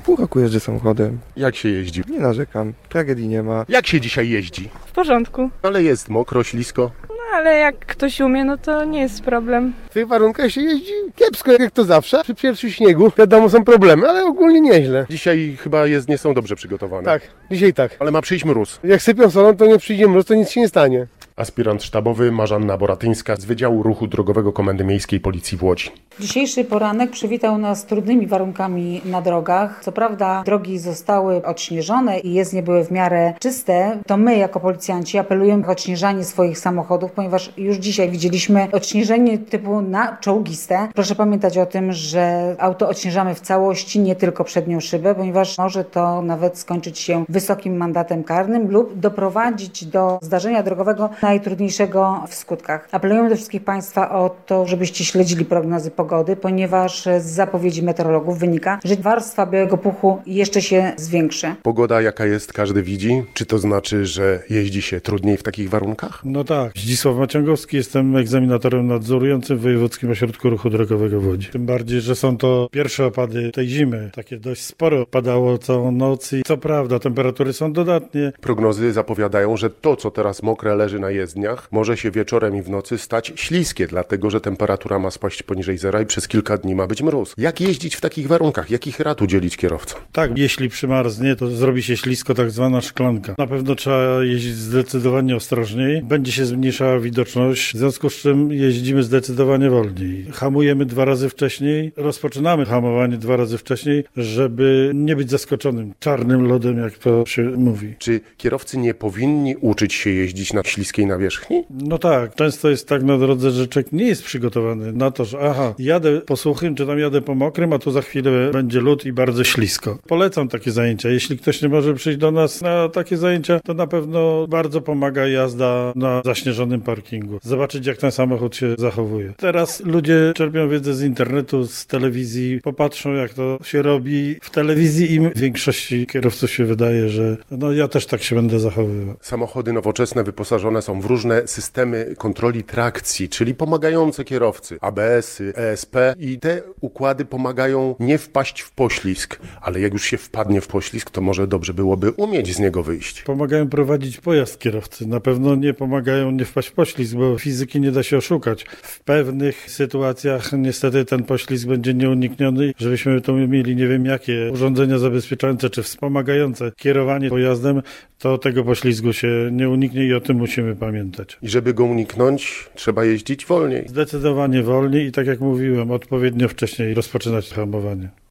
Pół roku jeżdżę samochodem. Jak się jeździ? Nie narzekam, tragedii nie ma. Jak się dzisiaj jeździ? W porządku. Ale jest mokro, ślisko. Ale jak ktoś umie, no to nie jest problem. W tych warunkach się jeździ kiepsko, jak to zawsze. Przy pierwszym śniegu, wiadomo, są problemy, ale ogólnie nieźle. Dzisiaj chyba nie są dobrze przygotowane. Tak, dzisiaj tak. Ale ma przyjść mróz. Jak sypią solą, to nie przyjdzie mróz, to nic się nie stanie. Aspirant sztabowy Marzanna Boratyńska z Wydziału Ruchu Drogowego Komendy Miejskiej Policji w Łodzi. Dzisiejszy poranek przywitał nas trudnymi warunkami na drogach. Co prawda drogi zostały odśnieżone i jezdnie były w miarę czyste. To my jako policjanci apelujemy o odśnieżanie swoich samochodów, ponieważ już dzisiaj widzieliśmy odśnieżenie typu na czołgiste. Proszę pamiętać o tym, że auto odśnieżamy w całości, nie tylko przednią szybę, ponieważ może to nawet skończyć się wysokim mandatem karnym lub doprowadzić do zdarzenia drogowego najtrudniejszego w skutkach. Apelujemy do wszystkich Państwa o to, żebyście śledzili prognozy pogody, ponieważ z zapowiedzi meteorologów wynika, że warstwa białego puchu jeszcze się zwiększy. Pogoda jaka jest, każdy widzi. Czy to znaczy, że jeździ się trudniej w takich warunkach? No tak. Zdzisław Maciągowski, jestem egzaminatorem nadzorującym w Wojewódzkim Ośrodku Ruchu Drogowego w Łodzi. Tym bardziej, że są to pierwsze opady tej zimy. Takie dość sporo padało całą noc i co prawda temperatury są dodatnie. Prognozy zapowiadają, że to, co teraz mokre leży na jezdniach, może się wieczorem i w nocy stać śliskie, dlatego że temperatura ma spaść poniżej zera i przez kilka dni ma być mróz. Jak jeździć w takich warunkach? Jakich rad udzielić kierowcom? Tak, jeśli przymarznie, to zrobi się ślisko, tak zwana szklanka. Na pewno trzeba jeździć zdecydowanie ostrożniej. Będzie się zmniejszała widoczność, w związku z czym jeździmy zdecydowanie wolniej. Hamujemy 2 razy wcześniej, rozpoczynamy hamowanie 2 razy wcześniej, żeby nie być zaskoczonym czarnym lodem, jak to się mówi. Czy kierowcy nie powinni uczyć się jeździć na śliskiej nawierzchni? No tak, często jest tak na drodze, że człowiek nie jest przygotowany na to, że jadę po suchym, czy tam jadę po mokrym, a tu za chwilę będzie lód i bardzo ślisko. Polecam takie zajęcia. Jeśli ktoś nie może przyjść do nas na takie zajęcia, to na pewno bardzo pomaga jazda na zaśnieżonym parkingu. Zobaczyć, jak ten samochód się zachowuje. Teraz ludzie czerpią wiedzę z internetu, z telewizji, popatrzą, jak to się robi w telewizji i większości kierowców się wydaje, że ja też tak się będę zachowywał. Samochody nowoczesne wyposażone są w różne systemy kontroli trakcji, czyli pomagające kierowcy, ABS-y, ESP i te układy pomagają nie wpaść w poślizg, ale jak już się wpadnie w poślizg, to może dobrze byłoby umieć z niego wyjść. Pomagają prowadzić pojazd kierowcy. Na pewno nie pomagają nie wpaść w poślizg, bo fizyki nie da się oszukać. W pewnych sytuacjach niestety ten poślizg będzie nieunikniony. Żebyśmy tu mieli nie wiem jakie urządzenia zabezpieczające czy wspomagające kierowanie pojazdem, to tego poślizgu się nie uniknie i o tym musimy pamiętać. I żeby go uniknąć, trzeba jeździć wolniej. Zdecydowanie wolniej i tak jak mówiłem, odpowiednio wcześniej rozpoczynać hamowanie.